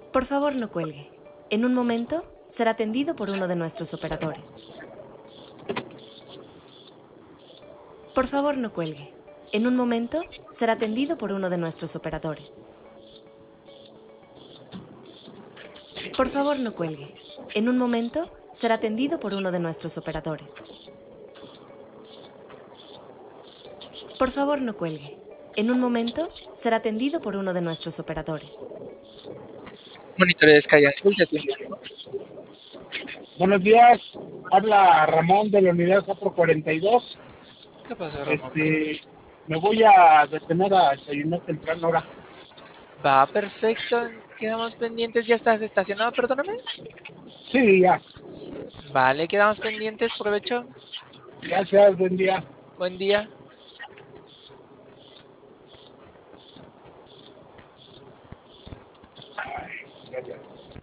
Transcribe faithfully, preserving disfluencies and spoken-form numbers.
Por favor, no cuelgue. En un momento será atendido por uno de nuestros operadores. Por favor, no cuelgue. En un momento será atendido por uno de nuestros operadores. Por favor, no cuelgue. En un momento será atendido por uno de nuestros operadores. Por favor, no cuelgue. En un momento será atendido por uno de nuestros operadores. Monitores de Sky Azul, te atiende. Buenos días, habla Ramón de la unidad cuatro cuarenta y dos. ¿Qué pasó, Ramón? Este, me voy a detener a desayunar temprano ahora. Va, perfecto. Quedamos pendientes. ¿Ya estás estacionado? Perdóname. Sí, ya. Vale, quedamos pendientes. Provecho. Gracias, buen día. Buen día.